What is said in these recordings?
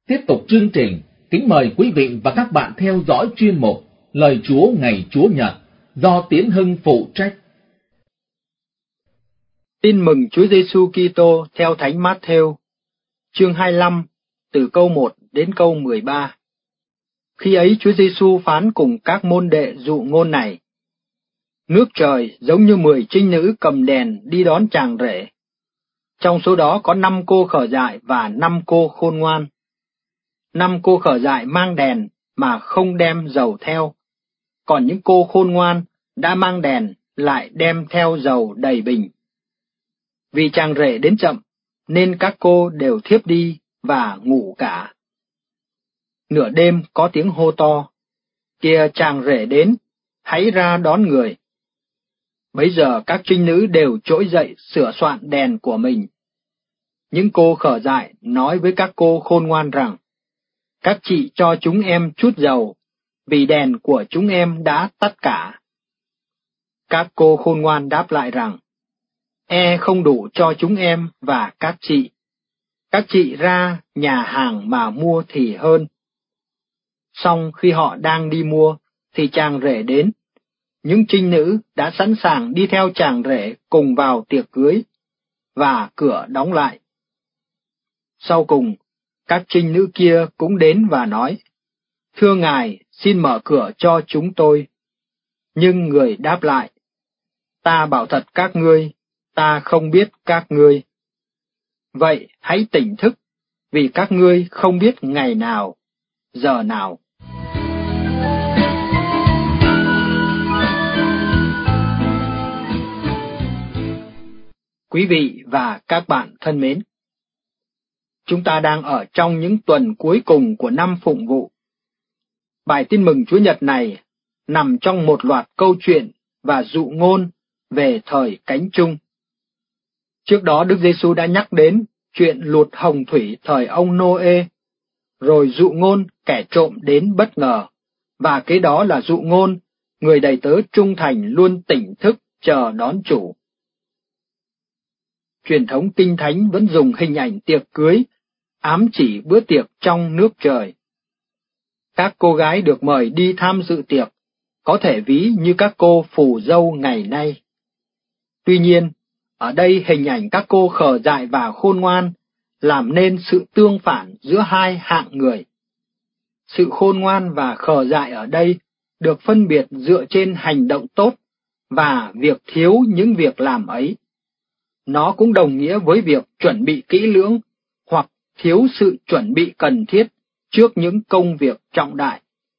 Tiếp tục chương trình, kính mời quý vị và các bạn theo dõi chuyên mục Lời Chúa ngày Chúa Nhật do Tiến Hưng phụ trách. Tin mừng Chúa Giêsu Kitô theo Thánh Mát-thêu, chương 25, từ câu 1 đến câu 13. Khi ấy Chúa Giêsu phán cùng các môn đệ dụ ngôn này: Nước trời giống như 10 trinh nữ cầm đèn đi đón chàng rể. Trong số đó có 5 cô khờ dại và 5 cô khôn ngoan. 5 cô khờ dại mang đèn mà không đem dầu theo, còn những cô khôn ngoan đã mang đèn lại đem theo dầu đầy bình. Vì chàng rể đến chậm, nên các cô đều thiếp đi và ngủ cả. Nửa đêm có tiếng hô to: Kìa chàng rể đến, hãy ra đón người. Bấy giờ các trinh nữ đều trỗi dậy sửa soạn đèn của mình. Những cô khờ dại nói với các cô khôn ngoan rằng: Các chị cho chúng em chút dầu, vì đèn của chúng em đã tắt cả. Các cô khôn ngoan đáp lại rằng: không đủ cho chúng em và các chị. Các chị ra nhà hàng mà mua thì hơn. Song khi họ đang đi mua, thì chàng rể đến. Những trinh nữ đã sẵn sàng đi theo chàng rể cùng vào tiệc cưới, và cửa đóng lại. Sau cùng, các trinh nữ kia cũng đến và nói: Thưa ngài, xin mở cửa cho chúng tôi. Nhưng người đáp lại: Ta bảo thật các ngươi, ta không biết các ngươi. Vậy hãy tỉnh thức, vì các ngươi không biết ngày nào, giờ nào. Quý vị và các bạn thân mến, chúng ta đang ở trong những tuần cuối cùng của năm Phụng vụ. Bài tin mừng Chúa Nhật này nằm trong một loạt câu chuyện và dụ ngôn về thời cánh chung. Trước đó Đức Giêsu đã nhắc đến chuyện lụt hồng thủy thời ông Nô-ê, rồi dụ ngôn kẻ trộm đến bất ngờ, và kế đó là dụ ngôn người đầy tớ trung thành luôn tỉnh thức chờ đón chủ. Truyền thống Kinh Thánh vẫn dùng hình ảnh tiệc cưới ám chỉ bữa tiệc trong nước trời. Các cô gái được mời đi tham dự tiệc có thể ví như các cô phù dâu ngày nay. Tuy nhiên, ở đây hình ảnh các cô khờ dại và khôn ngoan làm nên sự tương phản giữa hai hạng người. Sự khôn ngoan và khờ dại ở đây được phân biệt dựa trên hành động tốt và việc thiếu những việc làm ấy. Nó cũng đồng nghĩa với việc chuẩn bị kỹ lưỡng hoặc thiếu sự chuẩn bị cần thiết trước những công việc trọng đại.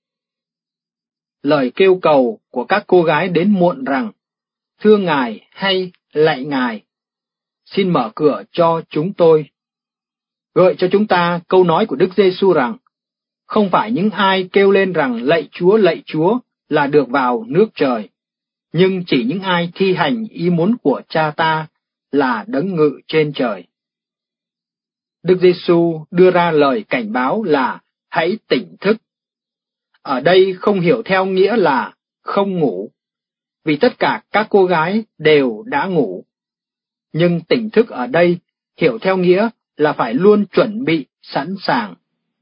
Lời kêu cầu của các cô gái đến muộn rằng: Thưa ngài hay lạy ngài, xin mở cửa cho chúng tôi, gợi cho chúng ta câu nói của Đức Giêsu rằng: Không phải những ai kêu lên rằng lạy Chúa là được vào nước trời, nhưng chỉ những ai thi hành ý muốn của Cha ta là đấng ngự trên trời. Đức Giêsu đưa ra lời cảnh báo là hãy tỉnh thức. Ở đây không hiểu theo nghĩa là không ngủ, vì tất cả các cô gái đều đã ngủ. Nhưng tỉnh thức ở đây hiểu theo nghĩa là phải luôn chuẩn bị sẵn sàng.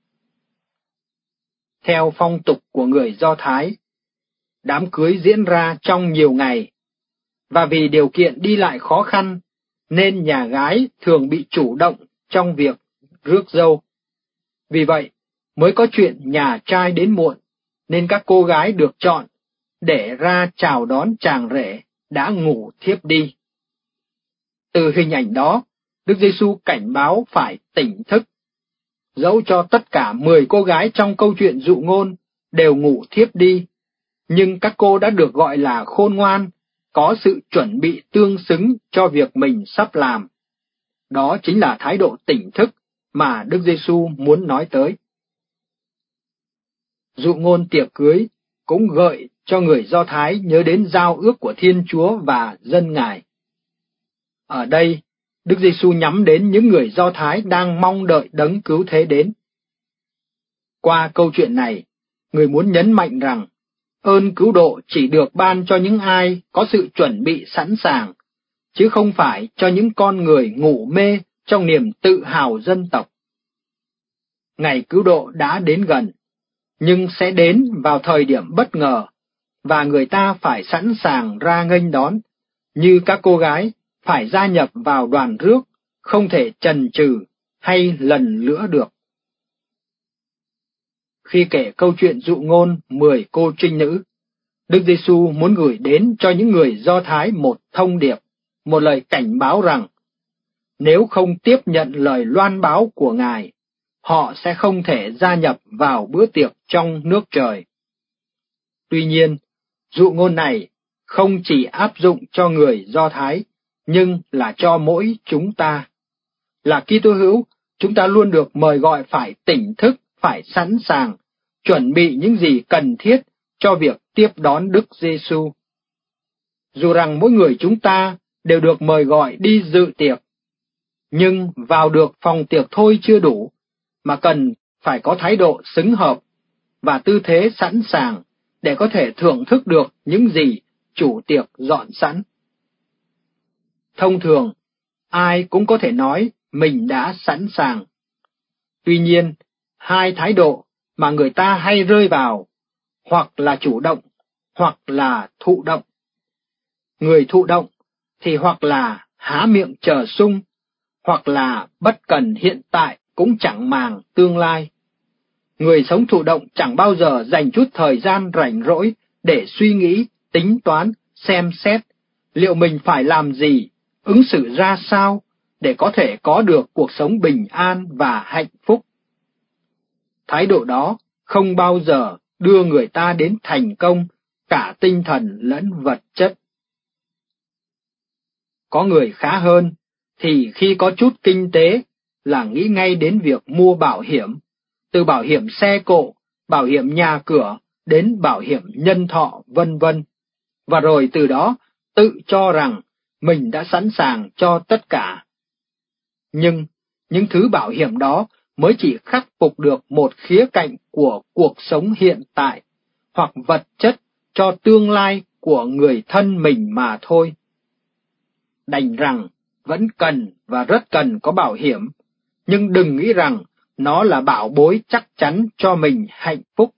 Theo phong tục của người Do Thái, đám cưới diễn ra trong nhiều ngày, và vì điều kiện đi lại khó khăn, nên nhà gái thường bị chủ động trong việc rước dâu. Vì vậy, mới có chuyện nhà trai đến muộn, nên các cô gái được chọn để ra chào đón chàng rể đã ngủ thiếp đi. Từ hình ảnh đó, Đức Giêsu cảnh báo phải tỉnh thức. Dẫu cho tất cả 10 cô gái trong câu chuyện dụ ngôn đều ngủ thiếp đi, nhưng các cô đã được gọi là khôn ngoan, có sự chuẩn bị tương xứng cho việc mình sắp làm. Đó chính là thái độ tỉnh thức mà Đức Giêsu muốn nói tới. Dụ ngôn tiệc cưới cũng gợi cho người Do Thái nhớ đến giao ước của Thiên Chúa và dân Ngài. Ở đây, Đức Giêsu nhắm đến những người Do Thái đang mong đợi đấng cứu thế đến. Qua câu chuyện này, người muốn nhấn mạnh rằng ơn cứu độ chỉ được ban cho những ai có sự chuẩn bị sẵn sàng, chứ không phải cho những con người ngủ mê trong niềm tự hào dân tộc. ngày cứu độ đã đến gần, nhưng sẽ đến vào thời điểm bất ngờ, và người ta phải sẵn sàng ra nghênh đón, như các cô gái phải gia nhập vào đoàn rước, không thể chần chừ hay lần lữa được. Khi kể câu chuyện dụ ngôn 10 cô trinh nữ, Đức Giêsu muốn gửi đến cho những người Do Thái một thông điệp, một lời cảnh báo rằng nếu không tiếp nhận lời loan báo của Ngài, họ sẽ không thể gia nhập vào bữa tiệc trong nước trời. Tuy nhiên, dụ ngôn này không chỉ áp dụng cho người Do Thái, nhưng là cho mỗi chúng ta. Là Kitô hữu, chúng ta luôn được mời gọi phải tỉnh thức, phải sẵn sàng, chuẩn bị những gì cần thiết cho việc tiếp đón Đức Giêsu. Dù rằng mỗi người chúng ta đều được mời gọi đi dự tiệc, nhưng vào được phòng tiệc thôi chưa đủ, mà cần phải có thái độ xứng hợp và tư thế sẵn sàng để có thể thưởng thức được những gì chủ tiệc dọn sẵn. Thông thường, ai cũng có thể nói mình đã sẵn sàng. Tuy nhiên, hai thái độ mà người ta hay rơi vào, hoặc là chủ động, hoặc là thụ động. Người thụ động thì hoặc là há miệng chờ sung, hoặc là bất cần hiện tại cũng chẳng màng tương lai. Người sống thụ động chẳng bao giờ dành chút thời gian rảnh rỗi để suy nghĩ, tính toán, xem xét liệu mình phải làm gì, ứng xử ra sao để có thể có được cuộc sống bình an và hạnh phúc. Thái độ đó không bao giờ đưa người ta đến thành công cả tinh thần lẫn vật chất. Có người khá hơn thì khi có chút kinh tế là nghĩ ngay đến việc mua bảo hiểm, từ bảo hiểm xe cộ, bảo hiểm nhà cửa đến bảo hiểm nhân thọ vân vân, và rồi từ đó tự cho rằng mình đã sẵn sàng cho tất cả. Nhưng những thứ bảo hiểm đó mới chỉ khắc phục được một khía cạnh của cuộc sống hiện tại, hoặc vật chất cho tương lai của người thân mình mà thôi. Đành rằng vẫn cần và rất cần có bảo hiểm, nhưng đừng nghĩ rằng nó là bảo bối chắc chắn cho mình hạnh phúc.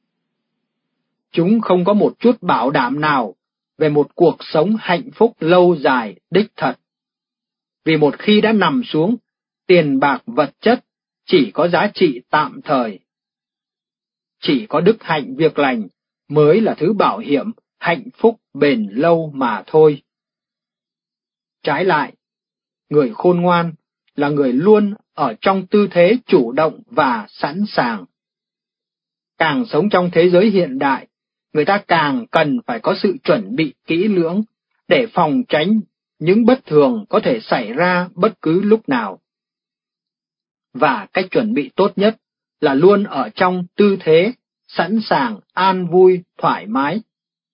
Chúng không có một chút bảo đảm nào về một cuộc sống hạnh phúc lâu dài đích thật. Vì một khi đã nằm xuống, tiền bạc vật chất chỉ có giá trị tạm thời. Chỉ có đức hạnh việc lành mới là thứ bảo hiểm hạnh phúc bền lâu mà thôi. Trái lại, người khôn ngoan là người luôn ở trong tư thế chủ động và sẵn sàng. Càng sống trong thế giới hiện đại, người ta càng cần phải có sự chuẩn bị kỹ lưỡng để phòng tránh những bất thường có thể xảy ra bất cứ lúc nào. Và cách chuẩn bị tốt nhất là luôn ở trong tư thế sẵn sàng, an vui, thoải mái.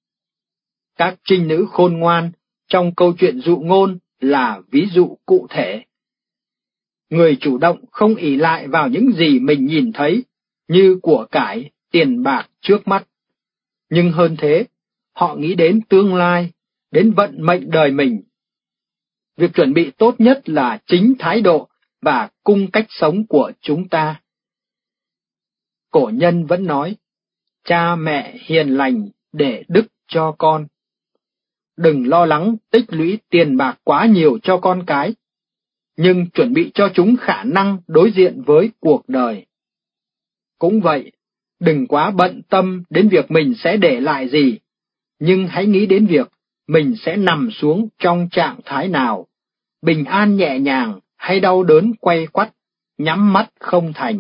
Các trinh nữ khôn ngoan trong câu chuyện dụ ngôn là ví dụ cụ thể. Người chủ động không ỷ lại vào những gì mình nhìn thấy như của cải, tiền bạc trước mắt. Nhưng hơn thế, họ nghĩ đến tương lai, đến vận mệnh đời mình. Việc chuẩn bị tốt nhất là chính thái độ và cung cách sống của chúng ta. Cổ nhân vẫn nói, cha mẹ hiền lành để đức cho con. Đừng lo lắng tích lũy tiền bạc quá nhiều cho con cái, nhưng chuẩn bị cho chúng khả năng đối diện với cuộc đời. Cũng vậy, đừng quá bận tâm đến việc mình sẽ để lại gì, nhưng hãy nghĩ đến việc mình sẽ nằm xuống trong trạng thái nào, bình an nhẹ nhàng hay đau đớn quay quắt, nhắm mắt không thành.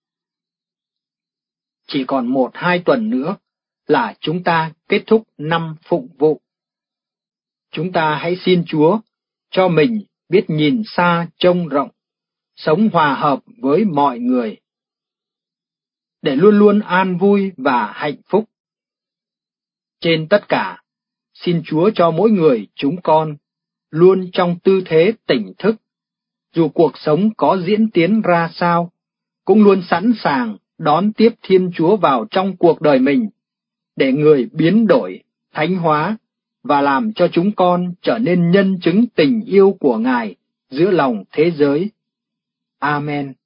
Chỉ còn 1-2 tuần nữa là chúng ta kết thúc năm phụng vụ. Chúng ta hãy xin Chúa cho mình biết nhìn xa trông rộng, sống hòa hợp với mọi người, để luôn luôn an vui và hạnh phúc. Trên tất cả, xin Chúa cho mỗi người chúng con luôn trong tư thế tỉnh thức, dù cuộc sống có diễn tiến ra sao, cũng luôn sẵn sàng đón tiếp Thiên Chúa vào trong cuộc đời mình, để Người biến đổi, thánh hóa và làm cho chúng con trở nên nhân chứng tình yêu của Ngài giữa lòng thế giới. Amen.